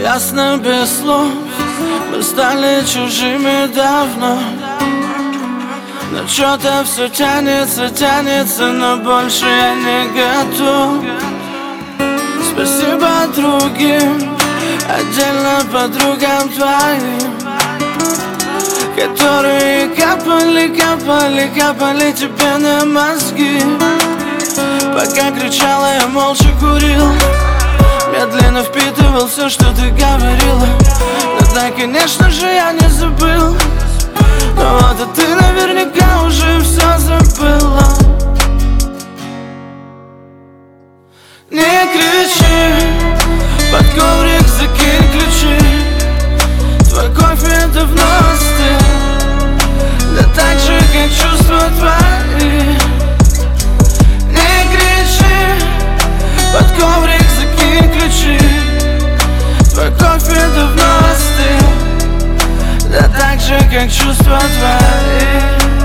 ясно без слов. Мы стали чужими давно, но что-то все тянется, тянется, но больше я не готов. Спасибо другим, отдельно подругам твоим, которые капали, капали, капали тебе на мозги. Пока кричала, я молча курил, медленно впитывал все, что ты говорила. Но да, конечно же, я не забыл. Но вот и ты наверняка уже все забыла. Не кричи, под коврик закинь ключи. Твой кофе давно остыл, да так же, как чувства твои. Не кричи, под коврик закинь ключи. Твой кофе давно остыл, да так же, как чувства твои.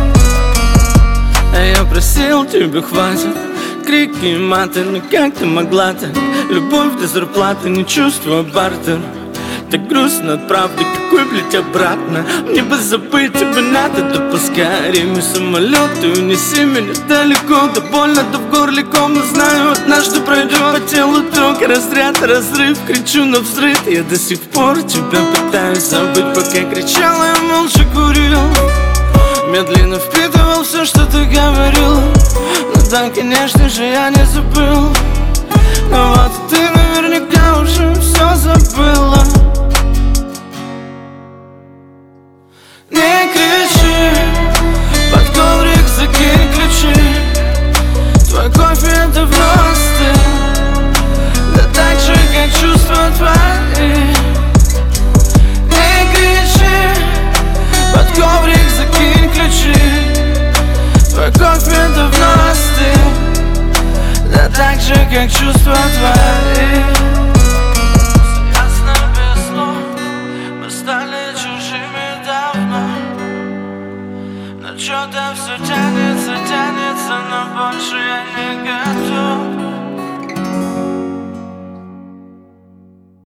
А я просил, тебе хватит крики и маты, но как ты могла так? Любовь до зарплаты, не чувство бартер. Так грустно от правды, какой, блядь, обратно? Мне бы забыть, тебе надо, да поскорей. Мой самолет, ты унеси меня далеко. Да больно, да в горле ком, но знаю, однажды пройдет. По телу ток, разряд, разрыв, кричу на взрыв. Я до сих пор тебя пытаюсь забыть. Пока кричала, я молча курил, медленно впитывал все, что ты говорил. Но да, конечно же, я не забыл. Но вот ты наверняка уже все забыла. Не кричи, под коврик закинь ключи. Твой кофе давно остыл, да так же, как чувства твои. Не кричи, под коврик закинь ключи. Твой кофе давно остыл, да так же, как чувства твои. Ясно без слов, мы стали чужими давно, но что-то все тянется, тянется, но больше я не готов.